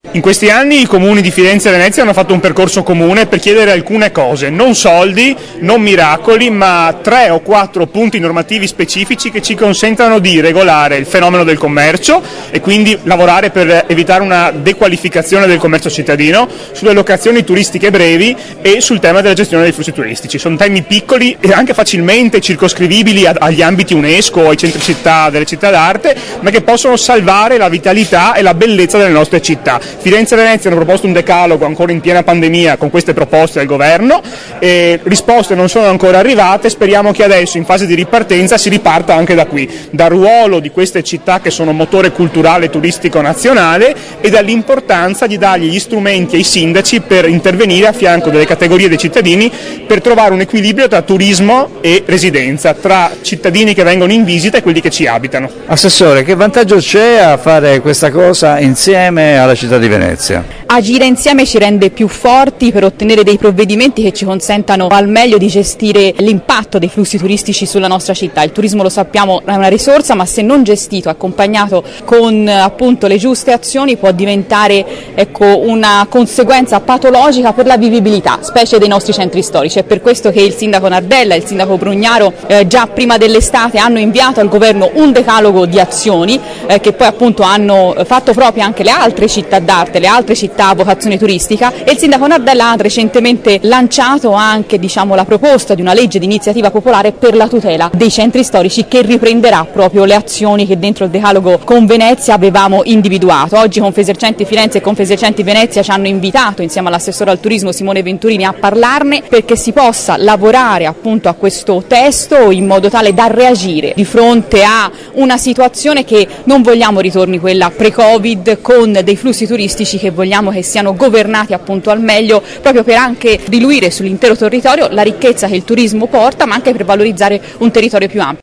In questi anni i comuni di Firenze e Venezia hanno fatto un percorso comune per chiedere alcune cose, non soldi, non miracoli, ma 3 o 4 punti normativi specifici che ci consentano di regolare il fenomeno del commercio e quindi lavorare per evitare una dequalificazione del commercio cittadino, sulle locazioni turistiche brevi e sul tema della gestione dei flussi turistici. Sono temi piccoli e anche facilmente circoscrivibili agli ambiti UNESCO o ai centri città delle città d'arte, ma che possono salvare la vitalità e la bellezza delle nostre città. Firenze e Venezia hanno proposto un decalogo ancora in piena pandemia con queste proposte del governo, risposte non sono ancora arrivate, speriamo che adesso in fase di ripartenza si riparta anche da qui, dal ruolo di queste città che sono motore culturale e turistico nazionale e dall'importanza di dargli gli strumenti ai sindaci per intervenire a fianco delle categorie dei cittadini per trovare un equilibrio tra turismo e residenza, tra cittadini che vengono in visita e quelli che ci abitano. Assessore, che vantaggio c'è a fare questa cosa insieme alla città di Venezia? Agire insieme ci rende più forti per ottenere dei provvedimenti che ci consentano al meglio di gestire l'impatto dei flussi turistici sulla nostra città. Il turismo, lo sappiamo, è una risorsa, ma se non gestito, accompagnato con appunto le giuste azioni, può diventare una conseguenza patologica per la vivibilità, specie dei nostri centri storici. È per questo che il sindaco Nardella e il sindaco Brugnaro già prima dell'estate hanno inviato al governo un decalogo di azioni che poi appunto hanno fatto proprio anche le altre città d'arte, le altre città a vocazione turistica, e il sindaco Nardella ha recentemente lanciato anche la proposta di una legge di iniziativa popolare per la tutela dei centri storici, che riprenderà proprio le azioni che dentro il decalogo con Venezia avevamo individuato. Oggi Confesercenti Firenze e Confesercenti Venezia ci hanno invitato insieme all'assessore al turismo Simone Venturini a parlarne, perché si possa lavorare appunto a questo testo in modo tale da reagire di fronte a una situazione che non vogliamo ritorni quella pre-Covid, con dei flussi turistici che vogliamo che siano governati appunto al meglio, proprio per anche diluire sull'intero territorio la ricchezza che il turismo porta, ma anche per valorizzare un territorio più ampio.